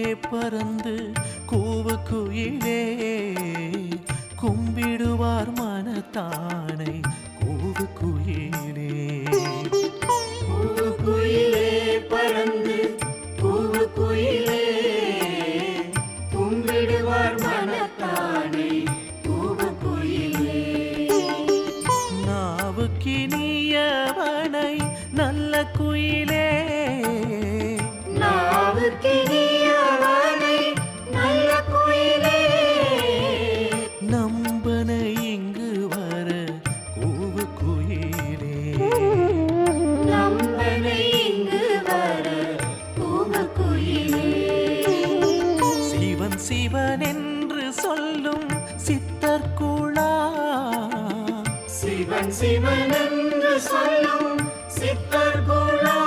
பறந்து கூவு குயிலே கும்பிடுவார் மனத்தானை கூவு குயிலே. கூவு குயிலே பறந்து கூவு குயிலே கும்பிடுவார் மனத்தானை கூவு குயிலே. நாவுக்கினியவனை நல்ல குயிலே நாவுக்கினியவனை நல்ல குயிலே நம்பனை இங்கு வர கூவு குயிலே. நம்பனை இங்கு வர கூவு குயிலே. சிவன் சிவன் என்று சொல்லும் சித்தர்குழா சிவன் சிவன் என்று சொல்லும் சித்தர்குழா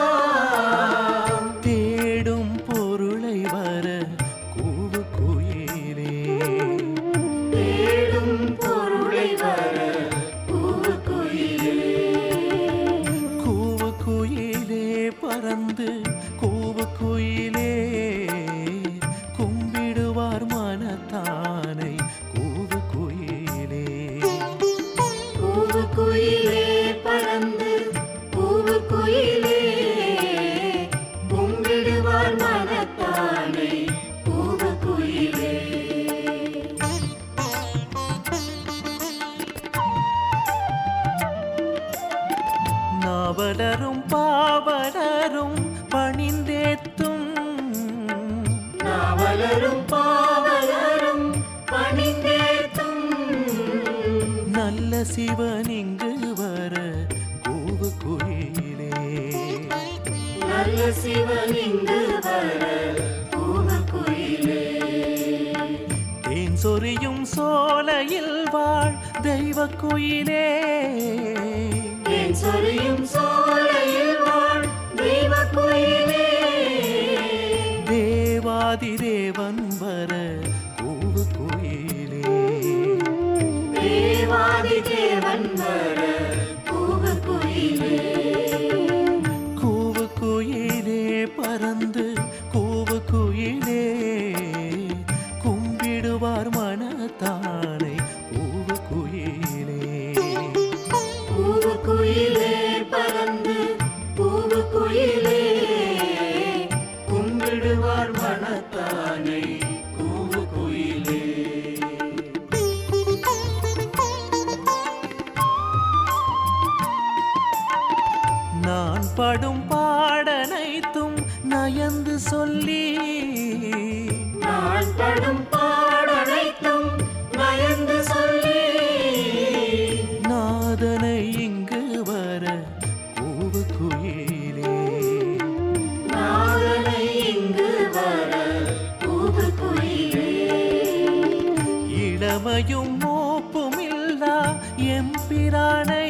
தேடும் பொருளை வர கூவு குயிலே. தேடும் பொருளை வர கூவு குயிலே. கூவு குயிலே பறந்து கூவு குயிலே கும்பிடுவார் மனத்தானை கூவு குயிலே. கூவு குயிலே பறந்து கூவு குயிலே கும்பிடுவார் மனத்தானை கூவு குயிலே. நாவலரும் பாவலரும் பணிந்தேத்தும் நாவலரும் பாவலரும் பணிந்தேத்தும் நல்ல சிவன் இங்கு வர கூவு குயிலே. நல்ல சிவன் இங்கு வர கூவு குயிலே. தேன் சொரியும் சோலையில் வாழ் தெய்வ குயிலே. தேன் சொரியும் சோலையில் வாழ் தெய்வ குயிலே. தேவாதி தேவன் வர கூவு குயிலே. தேவாதி தேவன் வர கூவு குயிலே. கூவு குயிலே பறந்து கூவு குயிலே கும்பிடுவார் மனத்தானை கூவு குயிலே. கூவு குயிலே பறந்து கூவு குயிலே கும்பிடுவார் மனத்தானை கூவு குயிலே. நான் படும் பாடனைத்தும் நயந்து சொல்லி நான் படும் பாடனைத்தும் நயந்து சொல்லி நாதனை இங்கு வர கூவு குயிலே. நாதனை இங்கு வர கூவு குயிலே. இளமையும் மூப்பும் இல்லா எம்பிரானை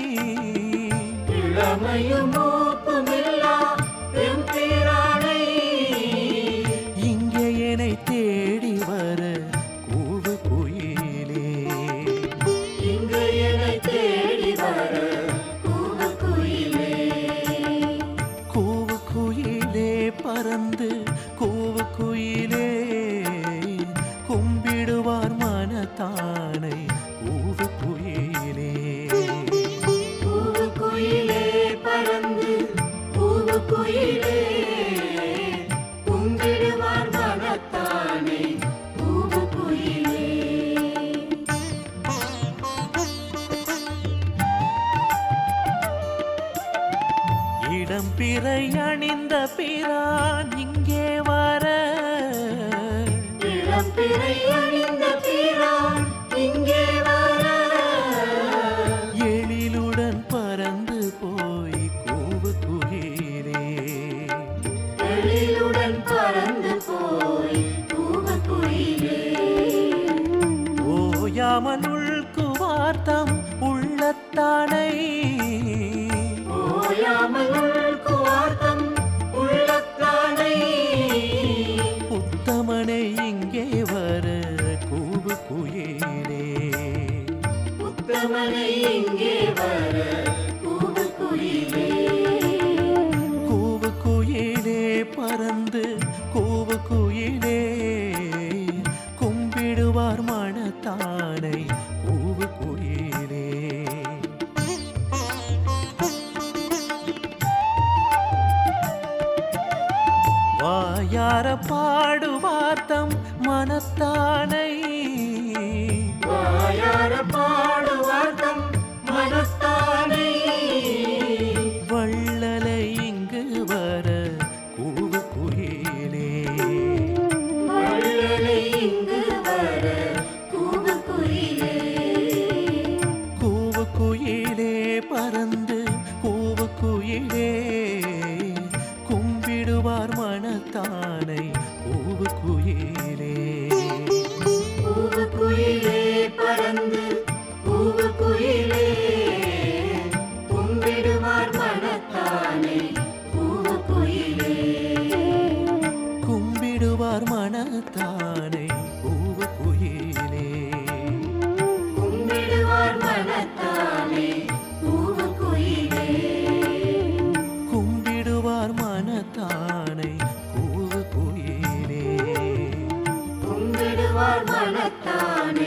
இளமையும் மூப்புமில்லா எம்பிரானை இங்கே என்னை தேடி வர கூவு குயிலே. இங்கு என்னை தேடி வர கூவு குயிலே. கூவு குயிலே பறந்து கூவு குயிலே கும்பிடுவார் மனத்தானை கூவு குயிலே. கூவு குயிலே பறந்து கூவு குயிலே கும்பிடுவார் மனத்தானை கூவு குயிலே. இடம் பிறை அணிந்த பிரான் இங்கே வர இளம்பிறை அணிந்த பிரான் இங்கே வர எழிலுடன் பறந்து போய் கூவு குயிலே. எழிலுடன் பறந்து போய் கூவு குயிலே. ஓயாமல் உள்குவார்த்தம் உள்ளத்தானை ஓயாமல் உள்குவார்த்தம் உள்ளத்தானை உத்தமனை இங்கே வர கூவு குயிலே. உத்தமனை இங்கே வர கூவு குயிலே. கூவு குயிலே பறந்து கூவு குயிலே வாயார பாடுவார்த்தம் மனத்தானை வாயார பாடுவார்த்தம் மனத்தானே வள்ளலை இங்கு வர கூவு குயிலே வள்ளலை இங்கு வர கூவு குயிலே கூவு குயிலே பறந்து கூவு குயிலே கும்பிடுவார் மனத்தானை கூவு குயிலே கூவு குயிலே பறந்து கூவு குயிலே கும்பிடுவார் மனத்தானே கூவு குயிலே கும்பிடுவார் மனத்தானை கூவு குயிலே கும்பிடுவார் மனத்தானே கூவு குயிலே கும்பிடுவார் மனத்தானை கூவு குயிலே கும்பிடுவார் மனத்தானே